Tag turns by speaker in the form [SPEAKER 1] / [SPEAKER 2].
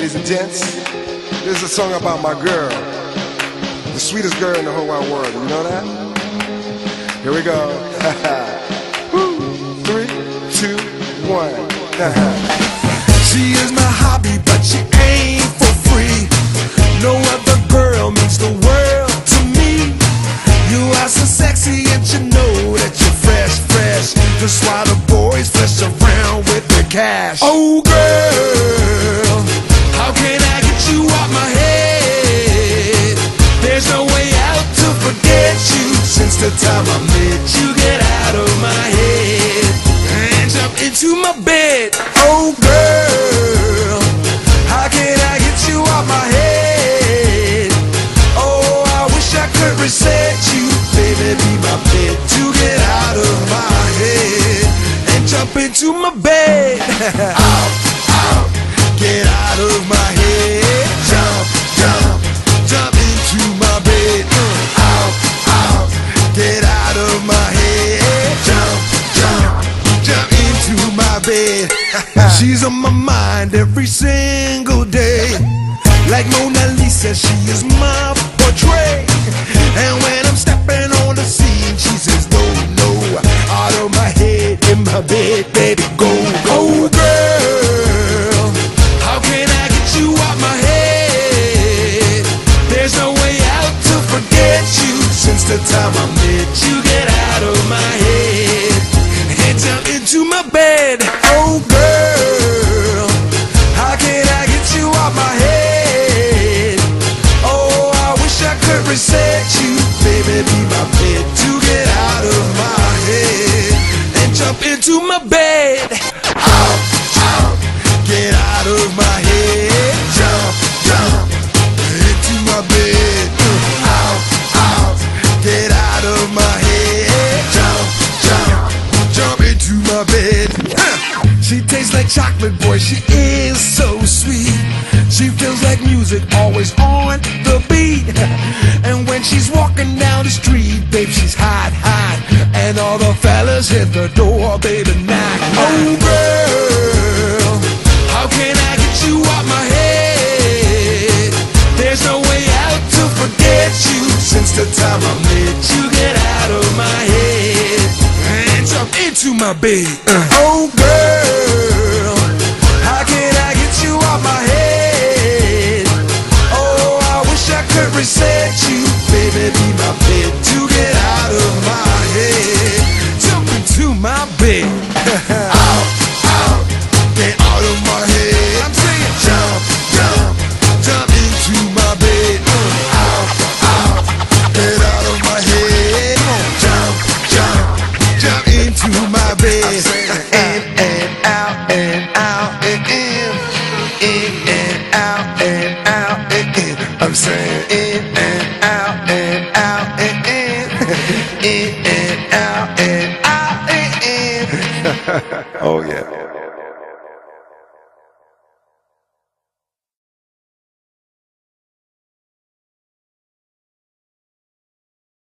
[SPEAKER 1] ladies and gents. This is a song about my girl, the sweetest girl in the whole wide world. You know that? Here we go. 3, 2, 1.
[SPEAKER 2] She is my hobby, but she ain't for free. No other girl means the world to me. You are so sexy and you know that you're fresh, fresh. That's why the boys flesh around with the cash. Oh girl, how can I get you out my head? There's no way out to forget you. Since the time I met you, get out of my head and jump into my bed. Oh girl, how can I get you out my head? Oh, I wish I could reset you. Baby, be my bed to get out of my head and jump into my bed. Out, out, get out of my head. Jump, jump, jump into my bed. Out, out, get out of my head. Jump, jump, jump into my bed. She's on my mind every single day. Like Mona Lisa, she is my portrait. And when I'm stepping on the scene, she says, no, no, out of my head, in my bed, baby, go, go. Oh, girl, how can I get you out my head? There's no way out to forget you. Since the time I met you, get out of my head and jump into my bed. Oh, girl, how can I get you out my head? Oh, I wish I could reset you. Baby, be my bed to get out of my head and jump into my bed. Out, out, get out of my head. Jump, jump, into my bed. Out, out, get out of my head. Jump, jump, jump into my bed. She tastes like chocolate, boy, she is so sweet. She feels like music, always on the beat. And when she's walking down the street, babe, she's hot, hot. And all the fellas hit the door, baby, knock. Oh, girl, how can I get you out my head? There's no way out to forget you. Since the time I met you, get out of my head and jump into my bed. Oh, girl, how can I get you out my head? Oh, I wish I could reset you. Baby, be my bed to get out of my head. Jump into my bed. Out, out, get out of my head. I'm saying jump, jump, jump into my bed. Out, out, get out of my head. Jump, jump, jump into my bed. In and out and out and in. In and out and out and in. I'm saying in and out and out and in. In and out and out and in.
[SPEAKER 1] Oh, yeah.